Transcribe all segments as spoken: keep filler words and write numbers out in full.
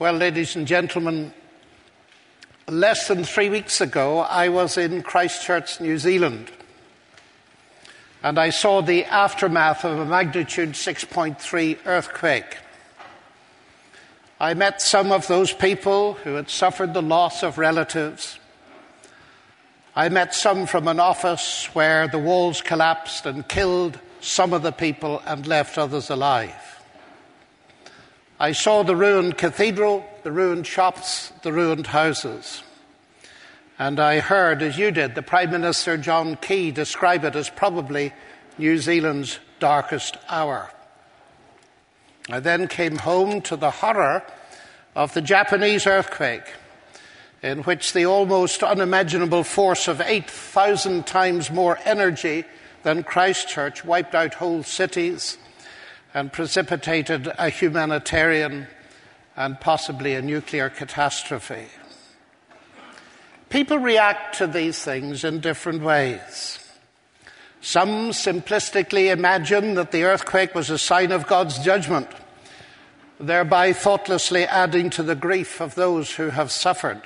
Well, ladies and gentlemen, less than three weeks ago, I was in Christchurch, New Zealand, and I saw the aftermath of a magnitude six point three earthquake. I met some of those people who had suffered the loss of relatives. I met some from an office where the walls collapsed and killed some of the people and left others alive. I saw the ruined cathedral, the ruined shops, the ruined houses. And I heard, as you did, the Prime Minister John Key describe it as probably New Zealand's darkest hour. I then came home to the horror of the Japanese earthquake, in which the almost unimaginable force of eight thousand times more energy than Christchurch wiped out whole cities and precipitated a humanitarian and possibly a nuclear catastrophe. People react to these things in different ways. Some simplistically imagine that the earthquake was a sign of God's judgment, thereby thoughtlessly adding to the grief of those who have suffered.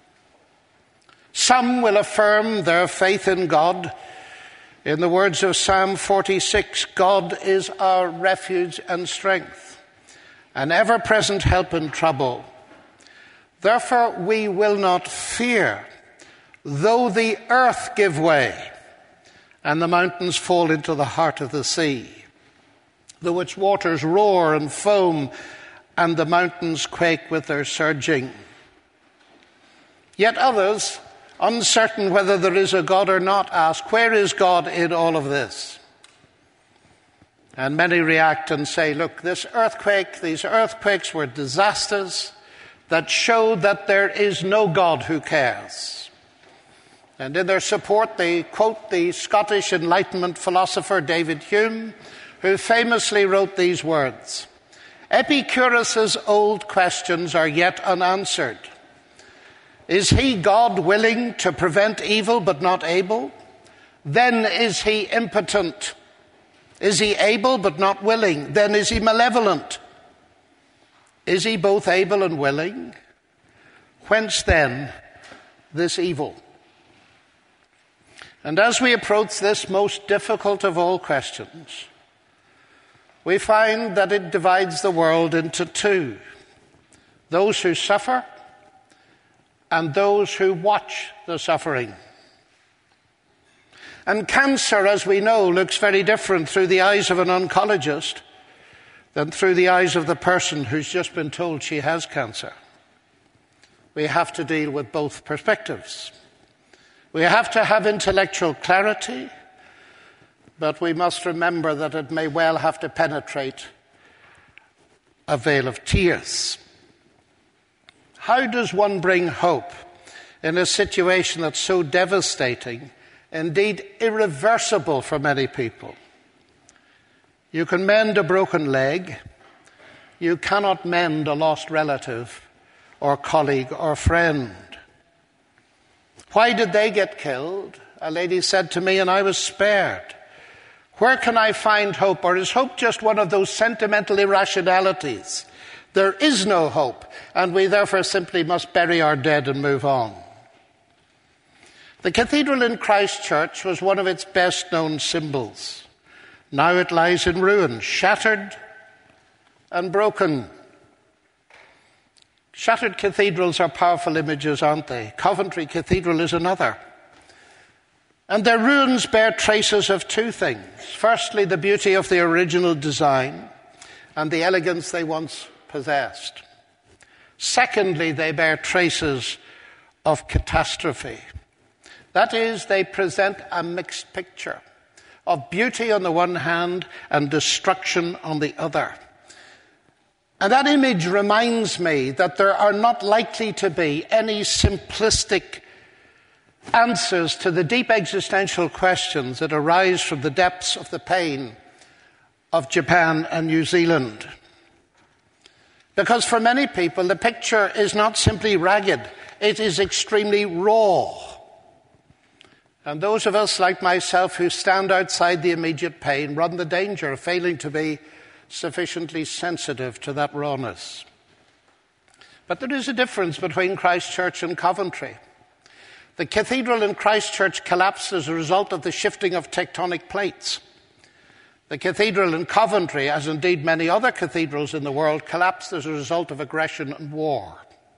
Some will affirm their faith in God. In the words of Psalm forty-six, God is our refuge and strength, an ever-present help in trouble. Therefore we will not fear, though the earth give way and the mountains fall into the heart of the sea, though its waters roar and foam and the mountains quake with their surging. Yet others, uncertain whether there is a God or not, ask, where is God in all of this? And many react and say, look, this earthquake, these earthquakes were disasters that show that there is no God who cares. And in their support, they quote the Scottish Enlightenment philosopher David Hume, who famously wrote these words: Epicurus's old questions are yet unanswered. Is he God willing to prevent evil but not able? Then is he impotent. Is he able but not willing? Then is he malevolent. Is he both able and willing? Whence then this evil? And as we approach this most difficult of all questions, we find that it divides the world into two: those who suffer and those who watch the suffering. And cancer, as we know, looks very different through the eyes of an oncologist than through the eyes of the person who's just been told she has cancer. We have to deal with both perspectives. We have to have intellectual clarity, but we must remember that it may well have to penetrate a veil of tears. How does one bring hope in a situation that's so devastating, indeed irreversible for many people? You can mend a broken leg. You cannot mend a lost relative or colleague or friend. Why did they get killed? A lady said to me, and I was spared. Where can I find hope? Or is hope just one of those sentimental irrationalities? There is no hope, and we therefore simply must bury our dead and move on. The cathedral in Christchurch was one of its best-known symbols. Now it lies in ruins, shattered and broken. Shattered cathedrals are powerful images, aren't they? Coventry Cathedral is another. And their ruins bear traces of two things. Firstly, the beauty of the original design and the elegance they once possessed. Secondly, they bear traces of catastrophe. That is, they present a mixed picture of beauty on the one hand and destruction on the other. And that image reminds me that there are not likely to be any simplistic answers to the deep existential questions that arise from the depths of the pain of Japan and New Zealand. Because for many people, the picture is not simply ragged, it is extremely raw. And those of us like myself who stand outside the immediate pain run the danger of failing to be sufficiently sensitive to that rawness. But there is a difference between Christchurch and Coventry. The cathedral in Christchurch collapsed as a result of the shifting of tectonic plates. The cathedral in Coventry, as indeed many other cathedrals in the world, collapsed as a result of aggression and war.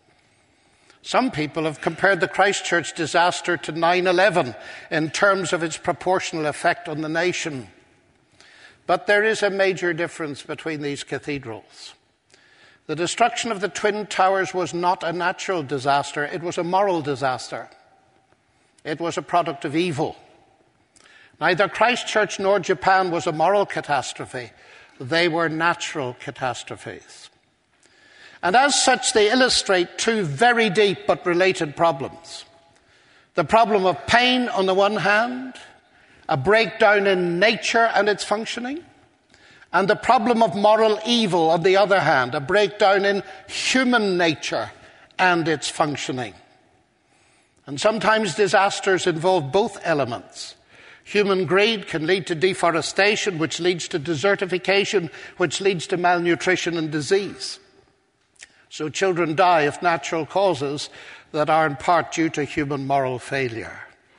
Some people have compared the Christchurch disaster to nine eleven in terms of its proportional effect on the nation. But there is a major difference between these cathedrals. The destruction of the Twin Towers was not a natural disaster, it was a moral disaster. It was a product of evil. Neither Christchurch nor Japan was a moral catastrophe. They were natural catastrophes. And as such, they illustrate two very deep but related problems. The problem of pain on the one hand, a breakdown in nature and its functioning, and the problem of moral evil on the other hand, a breakdown in human nature and its functioning. And sometimes disasters involve both elements. Human greed can lead to deforestation, which leads to desertification, which leads to malnutrition and disease. So children die of natural causes that are in part due to human moral failure.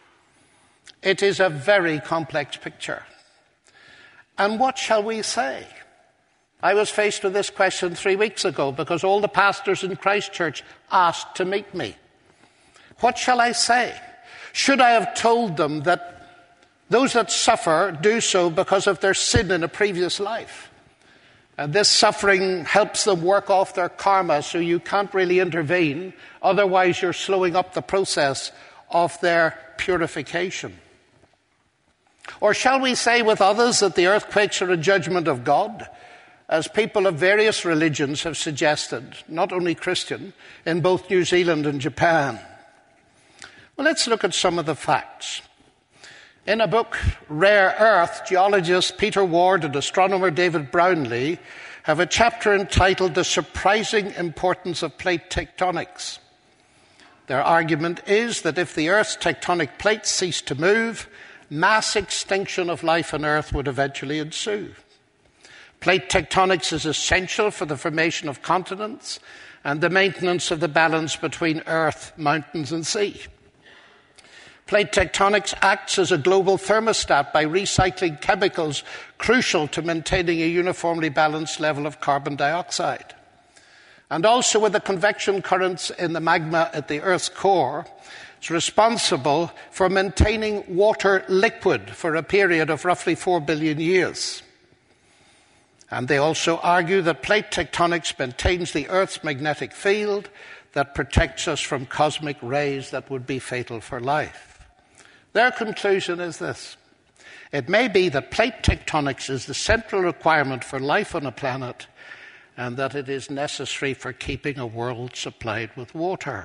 It is a very complex picture. And what shall we say? I was faced with this question three weeks ago because all the pastors in Christchurch asked to meet me. What shall I say? Should I have told them that those that suffer do so because of their sin in a previous life? And this suffering helps them work off their karma, so you can't really intervene. Otherwise, you're slowing up the process of their purification. Or shall we say with others that the earthquakes are a judgment of God, as people of various religions have suggested, not only Christian, in both New Zealand and Japan? Well, let's look at some of the facts. In a book, Rare Earth, geologists Peter Ward and astronomer David Brownlee have a chapter entitled The Surprising Importance of Plate Tectonics. Their argument is that if the Earth's tectonic plates ceased to move, mass extinction of life on Earth would eventually ensue. Plate tectonics is essential for the formation of continents and the maintenance of the balance between Earth, mountains, and sea. Plate tectonics acts as a global thermostat by recycling chemicals crucial to maintaining a uniformly balanced level of carbon dioxide. And also with the convection currents in the magma at the Earth's core, it's responsible for maintaining water liquid for a period of roughly four billion years. And they also argue that plate tectonics maintains the Earth's magnetic field that protects us from cosmic rays that would be fatal for life. Their conclusion is this: it may be that plate tectonics is the central requirement for life on a planet, and that it is necessary for keeping a world supplied with water.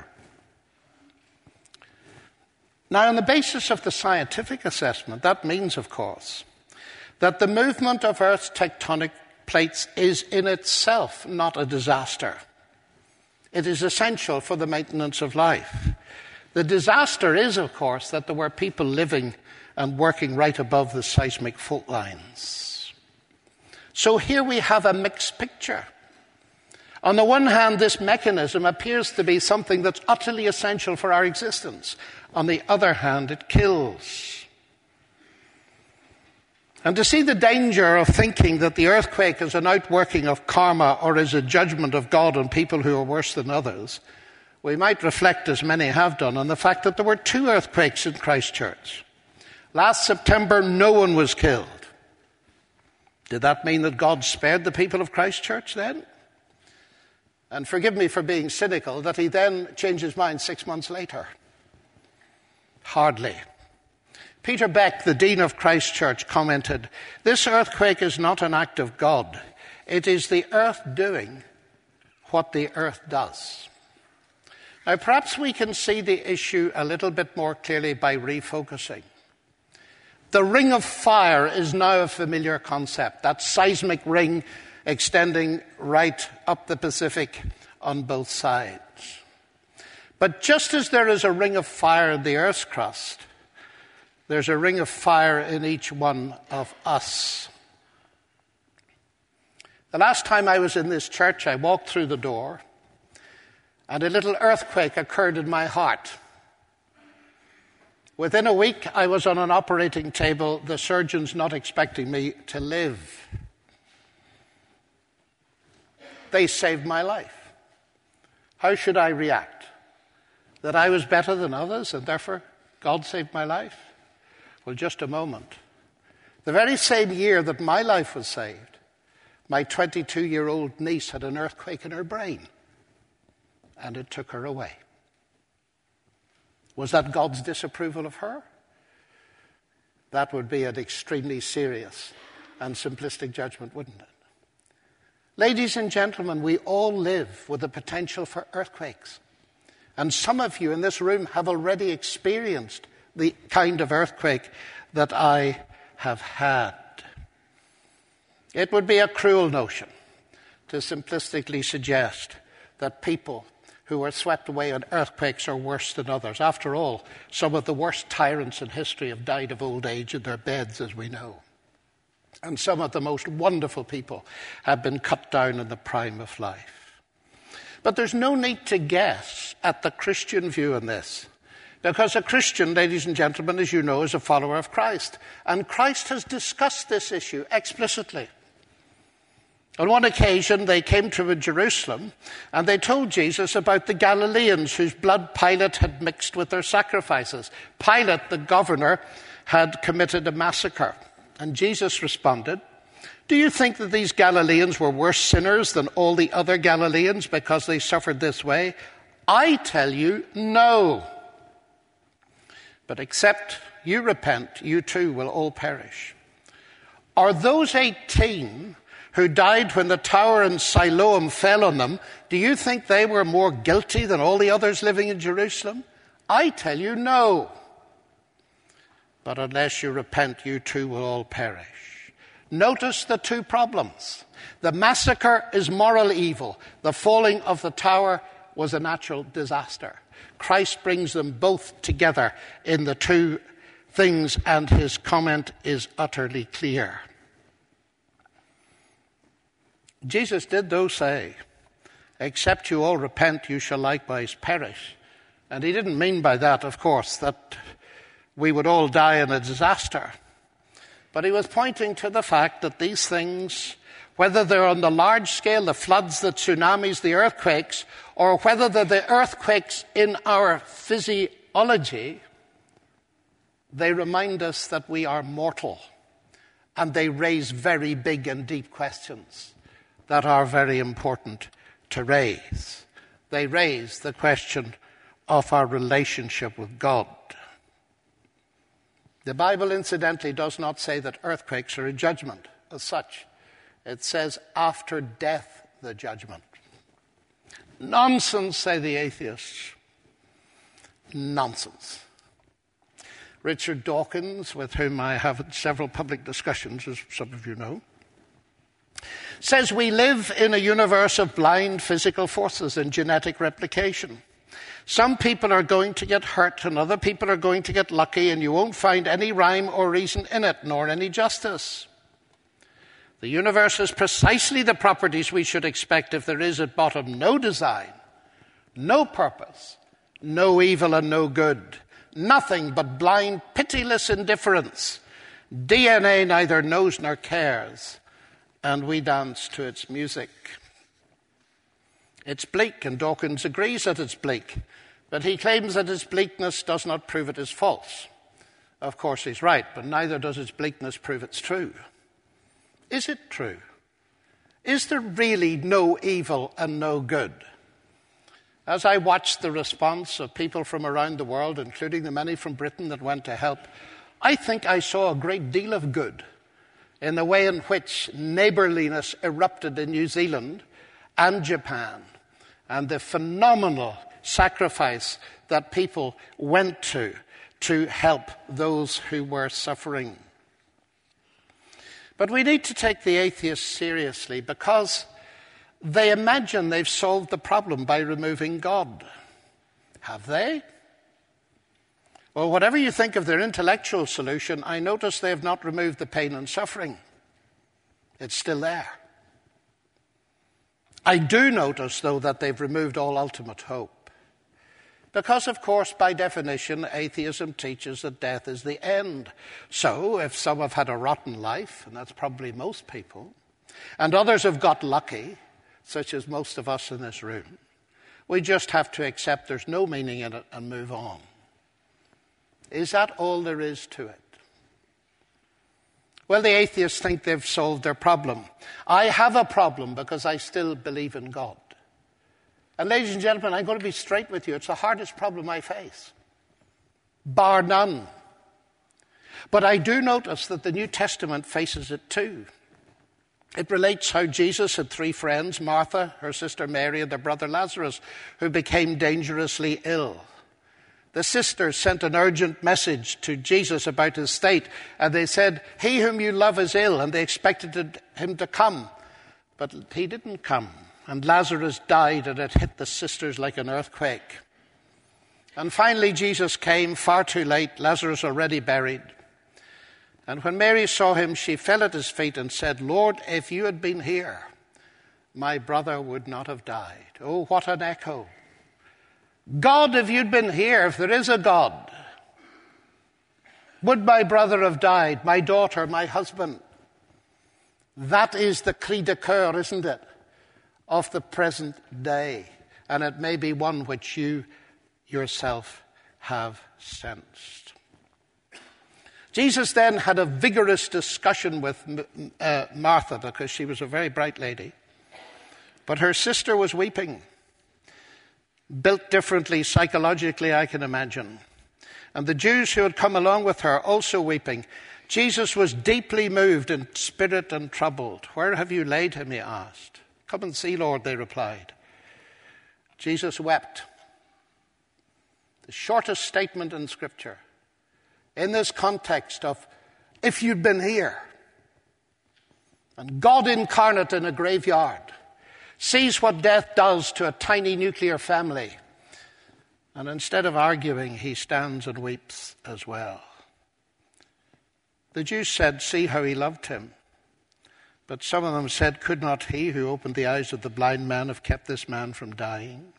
Now, on the basis of the scientific assessment, that means, of course, that the movement of Earth's tectonic plates is in itself not a disaster. It is essential for the maintenance of life. The disaster is, of course, that there were people living and working right above the seismic fault lines. So here we have a mixed picture. On the one hand, this mechanism appears to be something that's utterly essential for our existence. On the other hand, it kills. And to see the danger of thinking that the earthquake is an outworking of karma or is a judgment of God on people who are worse than others, we might reflect, as many have done, on the fact that there were two earthquakes in Christchurch. Last September, no one was killed. Did that mean that God spared the people of Christchurch then? And forgive me for being cynical, that he then changed his mind six months later. Hardly. Peter Beck, the Dean of Christchurch, commented, "This earthquake is not an act of God. It is the earth doing what the earth does." Now, perhaps we can see the issue a little bit more clearly by refocusing. The ring of fire is now a familiar concept, that seismic ring extending right up the Pacific on both sides. But just as there is a ring of fire in the Earth's crust, there's a ring of fire in each one of us. The last time I was in this church, I walked through the door, and a little earthquake occurred in my heart. Within a week, I was on an operating table, the surgeons not expecting me to live. They saved my life. How should I react? That I was better than others and therefore God saved my life? Well, just a moment. The very same year that my life was saved, my twenty-two-year-old niece had an earthquake in her brain, and it took her away. Was that God's disapproval of her? That would be an extremely serious and simplistic judgment, wouldn't it? Ladies and gentlemen, we all live with the potential for earthquakes. And some of you in this room have already experienced the kind of earthquake that I have had. It would be a cruel notion to simplistically suggest that people who are swept away in earthquakes are worse than others. After all, some of the worst tyrants in history have died of old age in their beds, as we know. And some of the most wonderful people have been cut down in the prime of life. But there's no need to guess at the Christian view on this. Because a Christian, ladies and gentlemen, as you know, is a follower of Christ. And Christ has discussed this issue explicitly. On one occasion, they came to Jerusalem and they told Jesus about the Galileans whose blood Pilate had mixed with their sacrifices. Pilate, the governor, had committed a massacre. And Jesus responded, "Do you think that these Galileans were worse sinners than all the other Galileans because they suffered this way? I tell you, no. But except you repent, you too will all perish. Are those eighteen who died when the tower in Siloam fell on them, do you think they were more guilty than all the others living in Jerusalem? I tell you, no. But unless you repent, you too will all perish." Notice the two problems. The massacre is moral evil. The falling of the tower was a natural disaster. Christ brings them both together in the two things, and his comment is utterly clear. Jesus did, though, say, "Except you all repent, you shall likewise perish." And he didn't mean by that, of course, that we would all die in a disaster. But he was pointing to the fact that these things, whether they're on the large scale, the floods, the tsunamis, the earthquakes, or whether they're the earthquakes in our physiology, they remind us that we are mortal. And they raise very big and deep questions that are very important to raise. They raise the question of our relationship with God. The Bible, incidentally, does not say that earthquakes are a judgment as such. It says, after death, the judgment. Nonsense, say the atheists. Nonsense. Richard Dawkins, with whom I have several public discussions, as some of you know, says we live in a universe of blind physical forces and genetic replication. Some people are going to get hurt and other people are going to get lucky, and you won't find any rhyme or reason in it, nor any justice. The universe has precisely the properties we should expect if there is at bottom no design, no purpose, no evil and no good, nothing but blind, pitiless indifference. D N A neither knows nor cares, and we dance to its music. It's bleak, and Dawkins agrees that it's bleak, but he claims that its bleakness does not prove it is false. Of course, he's right, but neither does its bleakness prove it's true. Is it true? Is there really no evil and no good? As I watched the response of people from around the world, including the many from Britain that went to help, I think I saw a great deal of good in the way in which neighbourliness erupted in New Zealand and Japan, and the phenomenal sacrifice that people went to to help those who were suffering. But we need to take the atheists seriously because they imagine they've solved the problem by removing God. Have they? Well, whatever you think of their intellectual solution, I notice they have not removed the pain and suffering. It's still there. I do notice, though, that they've removed all ultimate hope. Because, of course, by definition, atheism teaches that death is the end. So, if some have had a rotten life, and that's probably most people, and others have got lucky, such as most of us in this room, we just have to accept there's no meaning in it and move on. Is that all there is to it? Well, the atheists think they've solved their problem. I have a problem because I still believe in God. And ladies and gentlemen, I'm going to be straight with you. It's the hardest problem I face, bar none. But I do notice that the New Testament faces it too. It relates how Jesus had three friends, Martha, her sister Mary, and their brother Lazarus, who became dangerously ill. The sisters sent an urgent message to Jesus about his state, and they said, "He whom you love is ill," and they expected him to come. But he didn't come, and Lazarus died, and it hit the sisters like an earthquake. And finally Jesus came, far too late, Lazarus already buried. And when Mary saw him, she fell at his feet and said, "Lord, if you had been here, my brother would not have died." Oh, what an echo. God, if you'd been here, if there is a God, would my brother have died, my daughter, my husband? That is the cri de coeur, isn't it, of the present day. And it may be one which you yourself have sensed. Jesus then had a vigorous discussion with uh, Martha, because she was a very bright lady. But her sister was weeping. Built differently psychologically, I can imagine. And the Jews who had come along with her also weeping. Jesus was deeply moved in spirit and troubled. "Where have you laid him?" he asked. "Come and see, Lord," they replied. Jesus wept. The shortest statement in Scripture. In this context of, if you'd been here, and God incarnate in a graveyard sees what death does to a tiny nuclear family, and instead of arguing, he stands and weeps as well. The Jews said, "See how he loved him." But some of them said, "Could not he who opened the eyes of the blind man have kept this man from dying?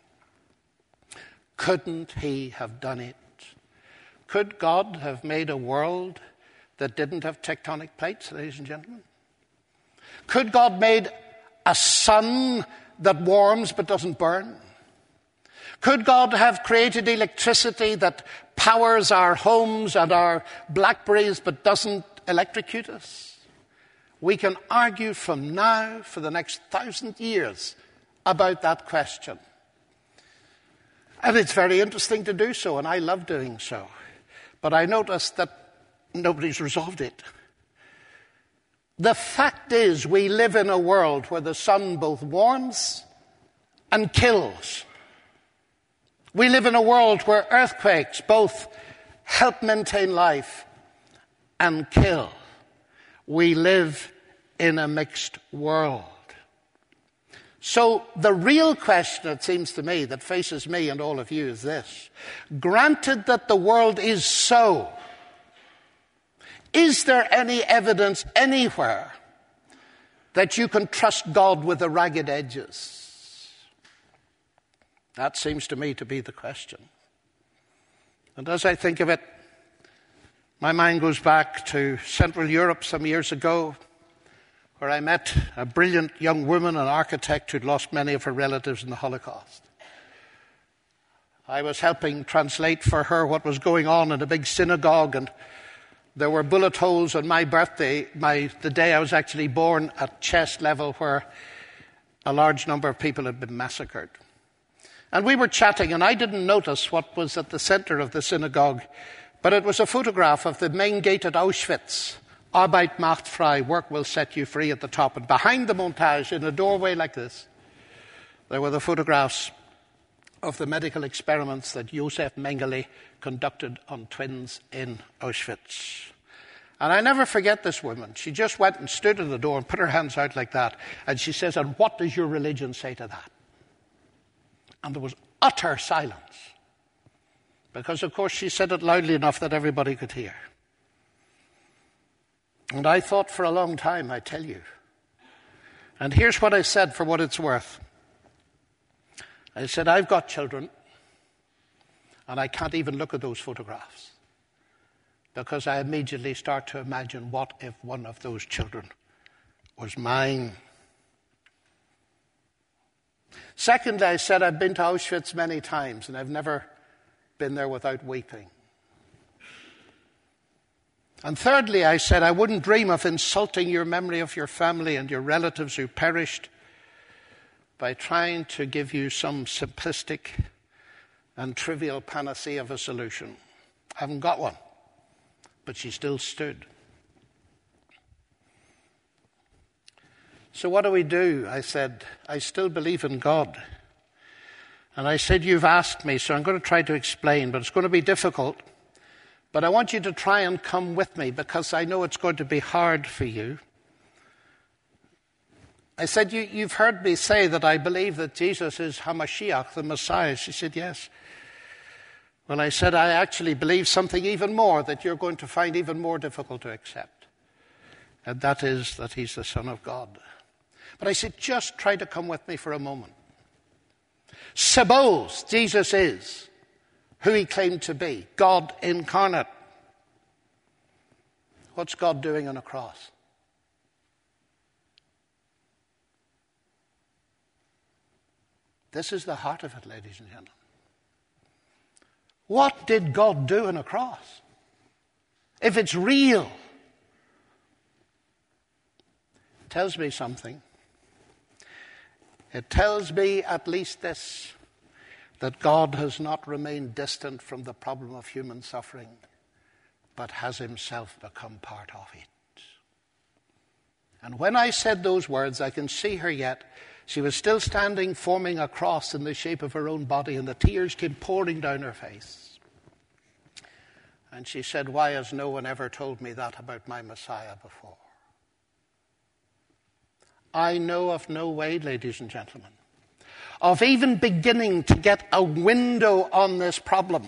Couldn't he have done it? Could God have made a world that didn't have tectonic plates, ladies and gentlemen? Could God made a sun that warms but doesn't burn? Could God have created electricity that powers our homes and our Blackberries but doesn't electrocute us? We can argue from now for the next thousand years about that question. And it's very interesting to do so, and I love doing so. But I notice that nobody's resolved it. The fact is, we live in a world where the sun both warms and kills. We live in a world where earthquakes both help maintain life and kill. We live in a mixed world. So the real question, it seems to me, that faces me and all of you is this. Granted that the world is so, is there any evidence anywhere that you can trust God with the ragged edges? That seems to me to be the question. And as I think of it, my mind goes back to Central Europe some years ago, where I met a brilliant young woman, an architect who'd lost many of her relatives in the Holocaust. I was helping translate for her what was going on in a big synagogue, and there were bullet holes on my birthday, my, the day I was actually born, at chest level, where a large number of people had been massacred. And we were chatting, and I didn't notice what was at the center of the synagogue, but it was a photograph of the main gate at Auschwitz. Arbeit macht frei, work will set you free, at the top. And behind the montage, in a doorway like this, there were the photographs of the medical experiments that Josef Mengele conducted on twins in Auschwitz. And I never forget this woman. She just went and stood at the door and put her hands out like that. And she says, "And what does your religion say to that?" And there was utter silence. Because, of course, she said it loudly enough that everybody could hear. And I thought for a long time, I tell you. And here's what I said for what it's worth. I said, I've got children, and I can't even look at those photographs because I immediately start to imagine, what if one of those children was mine? Secondly, I said, I've been to Auschwitz many times, and I've never been there without weeping. And thirdly, I said, I wouldn't dream of insulting your memory of your family and your relatives who perished by trying to give you some simplistic and trivial panacea of a solution. I haven't got one, but she still stood. So what do we do? I said, I still believe in God. And I said, you've asked me, so I'm going to try to explain, but it's going to be difficult. But I want you to try and come with me because I know it's going to be hard for you. I said, you, you've heard me say that I believe that Jesus is Hamashiach, the Messiah. She said, yes. Well, I said, I actually believe something even more that you're going to find even more difficult to accept. And that is that he's the Son of God. But I said, just try to come with me for a moment. Suppose Jesus is who he claimed to be, God incarnate. What's God doing on a cross? This is the heart of it, ladies and gentlemen. What did God do on a cross? If it's real, it tells me something. It tells me at least this, that God has not remained distant from the problem of human suffering, but has himself become part of it. And when I said those words, I can see her yet. She was still standing, forming a cross in the shape of her own body, and the tears came pouring down her face. And she said, why has no one ever told me that about my Messiah before? I know of no way, ladies and gentlemen, of even beginning to get a window on this problem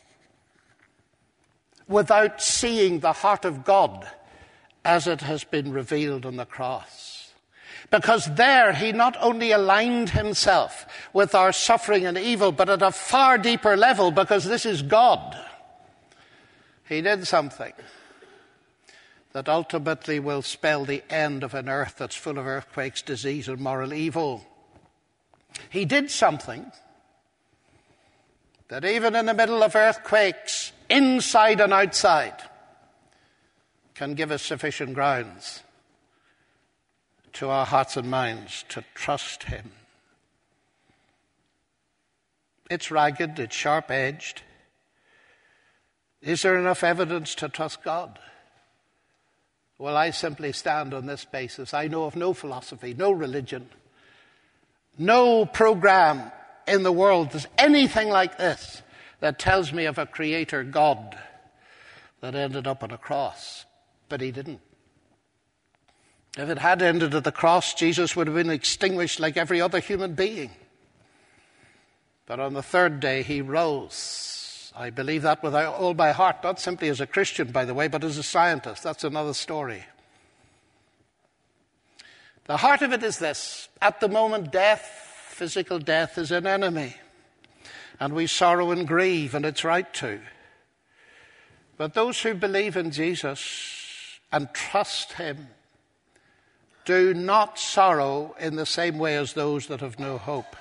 without seeing the heart of God as it has been revealed on the cross. Because there he not only aligned himself with our suffering and evil, but at a far deeper level, because this is God. He did something that ultimately will spell the end of an earth that's full of earthquakes, disease, and moral evil. He did something that even in the middle of earthquakes, inside and outside, can give us sufficient grounds to our hearts and minds to trust him. It's ragged, it's sharp-edged. Is there enough evidence to trust God? Well, I simply stand on this basis. I know of no philosophy, no religion, no program in the world that's anything like this that tells me of a creator God that ended up on a cross. But he didn't. If it had ended at the cross, Jesus would have been extinguished like every other human being. But on the third day, he rose. I believe that with all my heart, not simply as a Christian, by the way, but as a scientist. That's another story. The heart of it is this. At the moment, death, physical death, is an enemy. And we sorrow and grieve, and it's right to. But those who believe in Jesus and trust him do not sorrow in the same way as those that have no hope.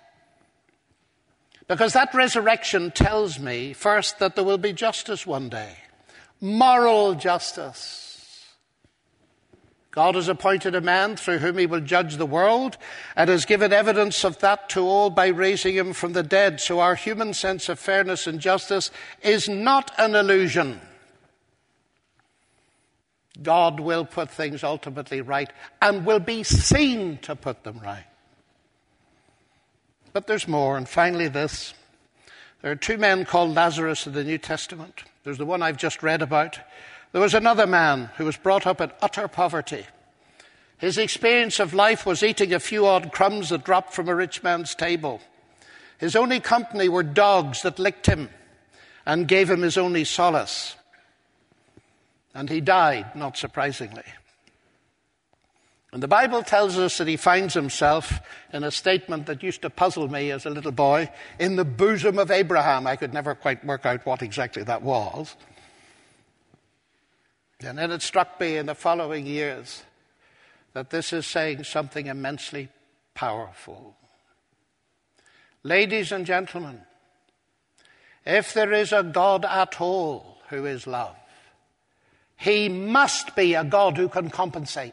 Because that resurrection tells me, first, that there will be justice one day. Moral justice. God has appointed a man through whom he will judge the world and has given evidence of that to all by raising him from the dead. So our human sense of fairness and justice is not an illusion. God will put things ultimately right and will be seen to put them right. But there's more, and finally this. There are two men called Lazarus in the New Testament. There's the one I've just read about. There was another man who was brought up in utter poverty. His experience of life was eating a few odd crumbs that dropped from a rich man's table. His only company were dogs that licked him and gave him his only solace. And he died, not surprisingly. And the Bible tells us that he finds himself in a statement that used to puzzle me as a little boy, in the bosom of Abraham. I could never quite work out what exactly that was. And then it struck me in the following years that this is saying something immensely powerful. Ladies and gentlemen, if there is a God at all who is love, he must be a God who can compensate.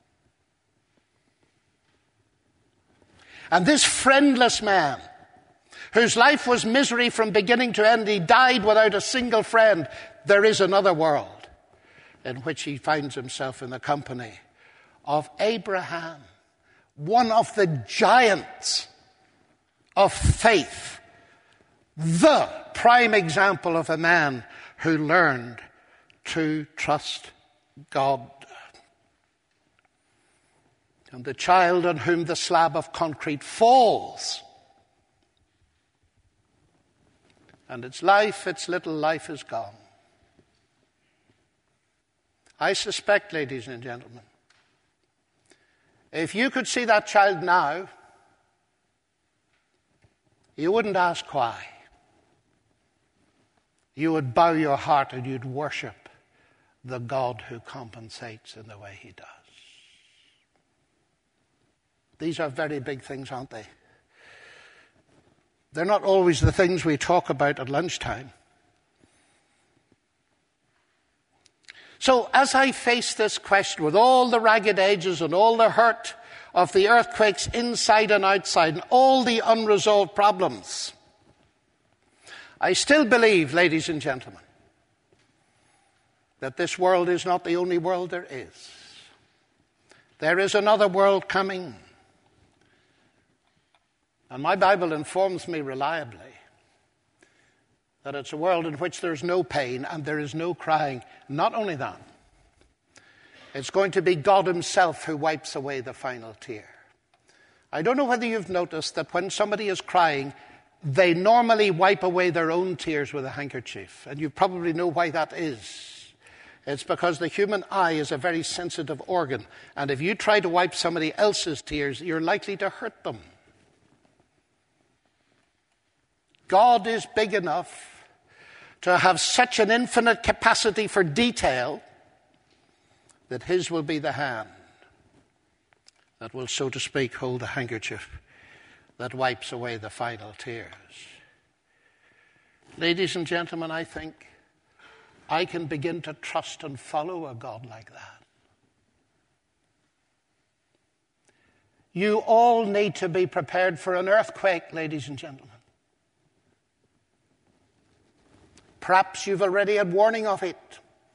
And this friendless man, whose life was misery from beginning to end, he died without a single friend. There is another world in which he finds himself in the company of Abraham, one of the giants of faith, the prime example of a man who learned to trust God. And the child on whom the slab of concrete falls, and its life, its little life is gone. I suspect, ladies and gentlemen, if you could see that child now, you wouldn't ask why. You would bow your heart and you'd worship the God who compensates in the way he does. These are very big things, aren't they? They're not always the things we talk about at lunchtime. So as I face this question with all the ragged edges and all the hurt of the earthquakes inside and outside and all the unresolved problems, I still believe, ladies and gentlemen, that this world is not the only world there is. There is another world coming. And my Bible informs me reliably that it's a world in which there's no pain and there is no crying. Not only that, it's going to be God himself who wipes away the final tear. I don't know whether you've noticed that when somebody is crying, they normally wipe away their own tears with a handkerchief. And you probably know why that is. It's because the human eye is a very sensitive organ. And if you try to wipe somebody else's tears, you're likely to hurt them. God is big enough to have such an infinite capacity for detail that his will be the hand that will, so to speak, hold the handkerchief that wipes away the final tears. Ladies and gentlemen, I think I can begin to trust and follow a God like that. You all need to be prepared for an earthquake, ladies and gentlemen. Perhaps you've already had warning of it.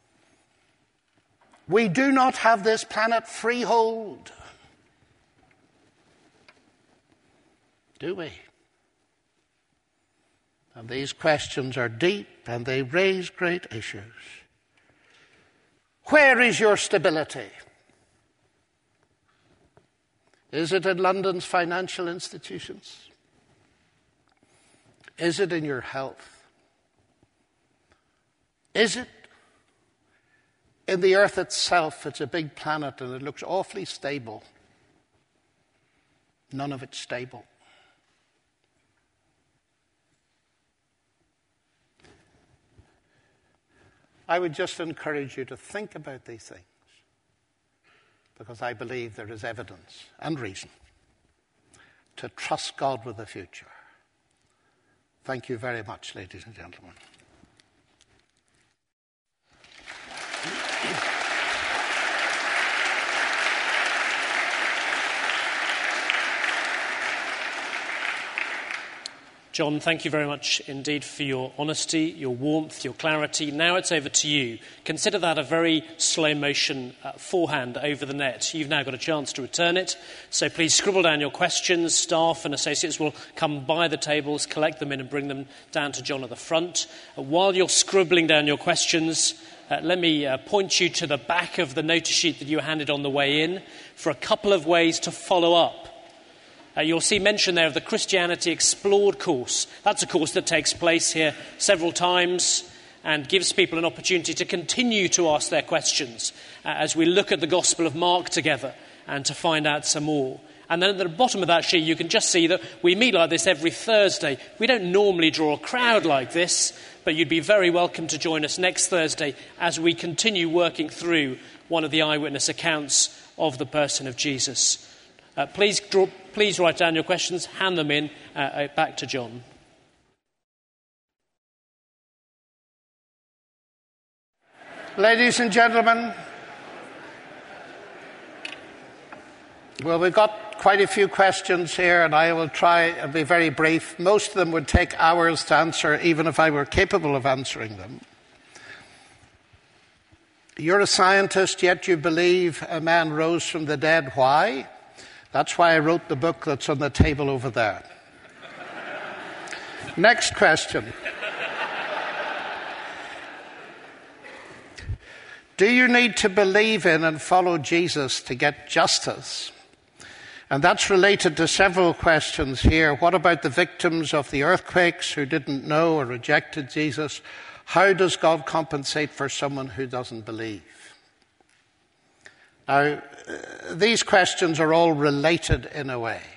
We do not have this planet freehold. Do we? And these questions are deep and they raise great issues. Where is your stability? Is it in London's financial institutions? Is it in your health? Is it in the earth itself? It's a big planet and it looks awfully stable. None of it's stable. I would just encourage you to think about these things, because I believe there is evidence and reason to trust God with the future. Thank you very much, ladies and gentlemen. John, thank you very much indeed for your honesty, your warmth, your clarity. Now it's over to you. Consider that a very slow motion uh, forehand over the net. You've now got a chance to return it. So please scribble down your questions. Staff and associates will come by the tables, collect them in and bring them down to John at the front. Uh, while you're scribbling down your questions, uh, let me uh, point you to the back of the notice sheet that you were handed on the way in for a couple of ways to follow up. Uh, you'll see mention there of the Christianity Explored course. That's a course that takes place here several times and gives people an opportunity to continue to ask their questions uh, as we look at the Gospel of Mark together and to find out some more. And then at the bottom of that sheet, you can just see that we meet like this every Thursday. We don't normally draw a crowd like this, but you'd be very welcome to join us next Thursday as we continue working through one of the eyewitness accounts of the person of Jesus. Uh, please, draw, please write down your questions, hand them in, uh, uh, back to John. Ladies and gentlemen, well, we've got quite a few questions here, and I will try and be very brief. Most of them would take hours to answer, even if I were capable of answering them. You're a scientist, yet you believe a man rose from the dead. Why? That's why I wrote the book that's on the table over there. Next question. Do you need to believe in and follow Jesus to get justice? And that's related to several questions here. What about the victims of the earthquakes who didn't know or rejected Jesus? How does God compensate for someone who doesn't believe? Now, uh, these questions are all related in a way.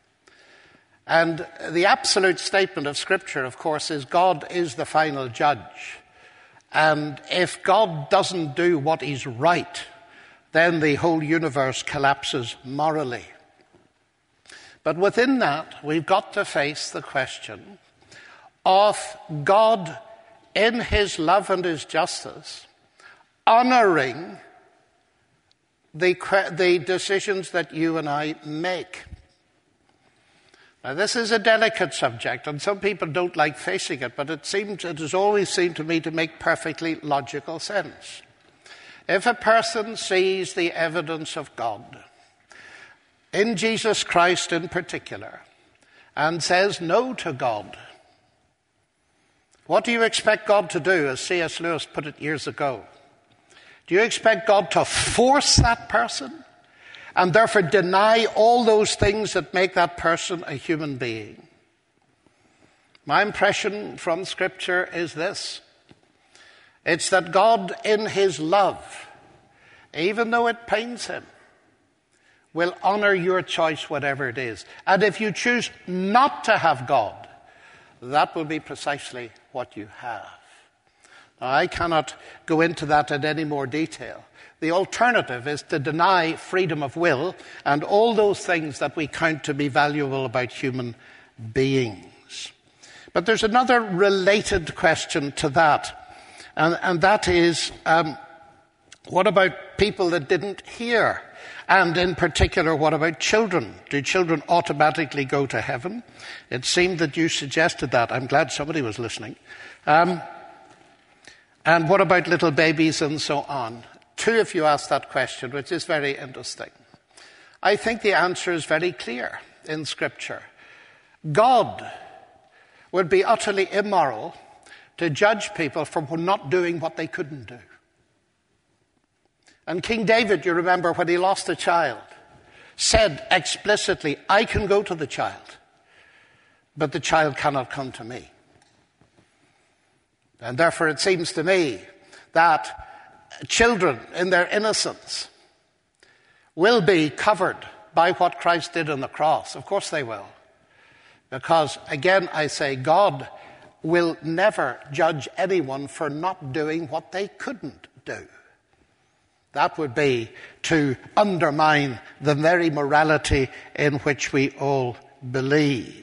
And the absolute statement of Scripture, of course, is God is the final judge. And if God doesn't do what is right, then the whole universe collapses morally. But within that, we've got to face the question of God, in his love and his justice, honouring the, the decisions that you and I make. Now, this is a delicate subject, and some people don't like facing it, but it seems, it has always seemed to me to make perfectly logical sense. If a person sees the evidence of God, in Jesus Christ in particular, and says no to God, what do you expect God to do, as C S Lewis put it years ago? Do you expect God to force that person and therefore deny all those things that make that person a human being? My impression from Scripture is this. It's that God, in his love, even though it pains him, will honour your choice, whatever it is. And if you choose not to have God, that will be precisely what you have. Now, I cannot go into that in any more detail. The alternative is to deny freedom of will and all those things that we count to be valuable about human beings. But there's another related question to that, and, and that is, um, what about people that didn't hear? And in particular, what about children? Do children automatically go to heaven? It seemed that you suggested that. I'm glad somebody was listening. Um, and what about little babies and so on? Two of you asked that question, which is very interesting. I think the answer is very clear in Scripture. God would be utterly immoral to judge people for not doing what they couldn't do. And King David, you remember, when he lost a child, said explicitly, I can go to the child, but the child cannot come to me. And therefore it seems to me that children in their innocence will be covered by what Christ did on the cross. Of course they will. Because, again, I say, God will never judge anyone for not doing what they couldn't do. That would be to undermine the very morality in which we all believe.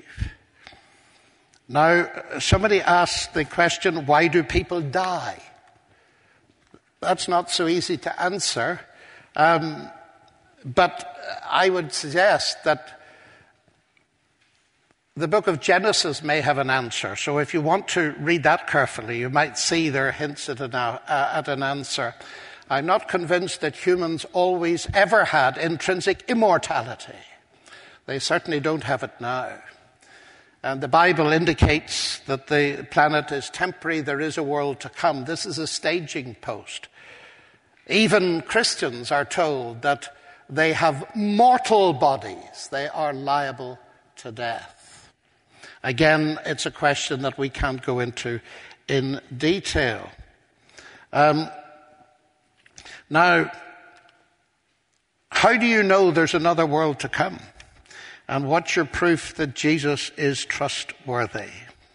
Now, somebody asked the question, why do people die? That's not so easy to answer. Um, but I would suggest that the book of Genesis may have an answer. So if you want to read that carefully, you might see there are hints at an, uh, at an answer. I'm not convinced that humans always ever had intrinsic immortality. They certainly don't have it now. And the Bible indicates that the planet is temporary, there is a world to come. This is a staging post. Even Christians are told that they have mortal bodies. They are liable to death. Again, it's a question that we can't go into in detail. Um, Now, How do you know there's another world to come? And what's your proof that Jesus is trustworthy?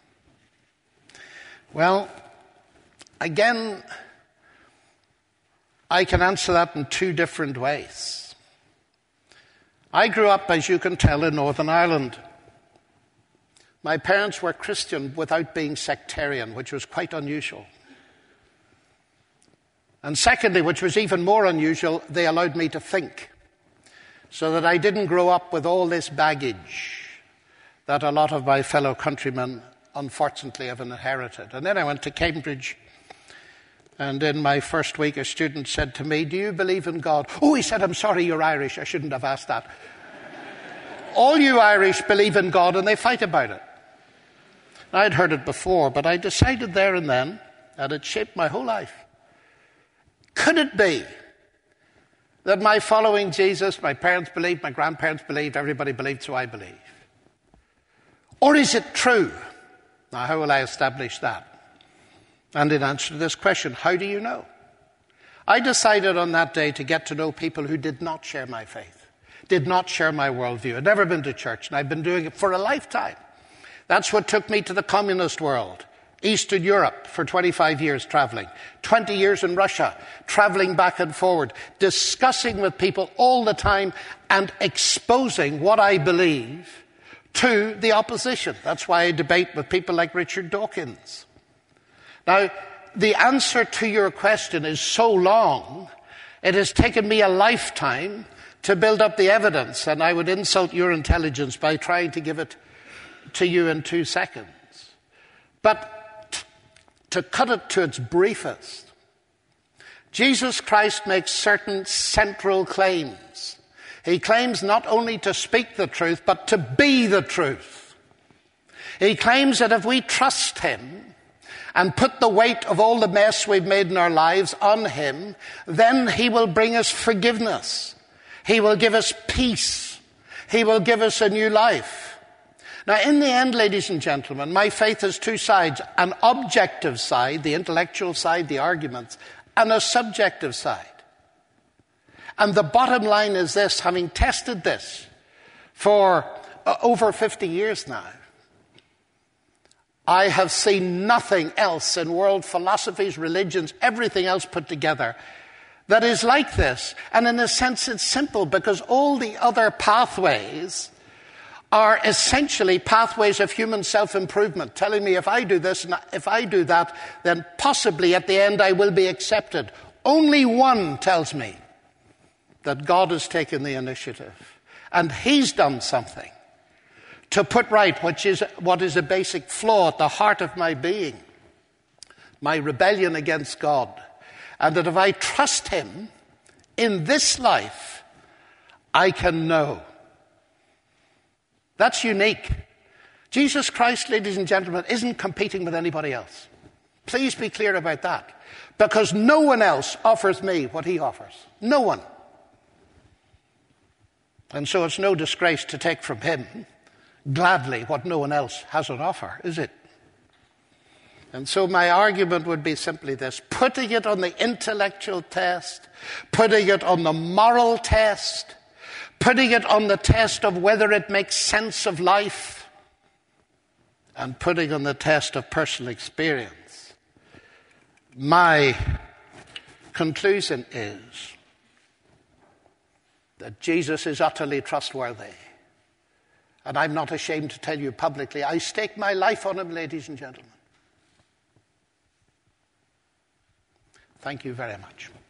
Well, again, I can answer that in two different ways. I grew up, as you can tell, in Northern Ireland. My parents were Christian without being sectarian, which was quite unusual. And secondly, which was even more unusual, they allowed me to think, so that I didn't grow up with all this baggage that a lot of my fellow countrymen unfortunately have inherited. And then I went to Cambridge, and in my first week a student said to me, "Do you believe in God?" "Oh," he said, "I'm sorry, you're Irish. I shouldn't have asked that." All you Irish believe in God and they fight about it. I'd heard it before, but I decided there and then, and it shaped my whole life. Could it be that my following Jesus, my parents believed, my grandparents believed, everybody believed, so I believe? Or is it true? Now, how will I establish that? And in answer to this question, how do you know? I decided on that day to get to know people who did not share my faith, did not share my worldview, had never been to church, and I've been doing it for a lifetime. That's what took me to the communist world. Eastern Europe for twenty-five years traveling, twenty years in Russia, traveling back and forward, discussing with people all the time and exposing what I believe to the opposition. That's why I debate with people like Richard Dawkins. Now, the answer to your question is so long, it has taken me a lifetime to build up the evidence, and I would insult your intelligence by trying to give it to you in two seconds. But to cut it to its briefest, Jesus Christ makes certain central claims. He claims not only to speak the truth, but to be the truth. He claims that if we trust him and put the weight of all the mess we've made in our lives on him, then he will bring us forgiveness. He will give us peace. He will give us a new life. Now, in the end, ladies and gentlemen, my faith has two sides: an objective side, the intellectual side, the arguments, and a subjective side. And the bottom line is this: having tested this for uh, over fifty years now, I have seen nothing else in world philosophies, religions, everything else put together that is like this. And in a sense, it's simple, because all the other pathways are essentially pathways of human self-improvement, telling me if I do this and if I do that, then possibly at the end I will be accepted. Only one tells me that God has taken the initiative, and he's done something to put right which is what is a basic flaw at the heart of my being, my rebellion against God. And that if I trust him in this life, I can know. That's unique. Jesus Christ, ladies and gentlemen, isn't competing with anybody else. Please be clear about that. Because no one else offers me what he offers. No one. And so it's no disgrace to take from him gladly what no one else has on offer, is it? And so my argument would be simply this: putting it on the intellectual test, putting it on the moral test, putting it on the test of whether it makes sense of life, and putting on the test of personal experience. My conclusion is that Jesus is utterly trustworthy. And I'm not ashamed to tell you publicly, I stake my life on him, ladies and gentlemen. Thank you very much.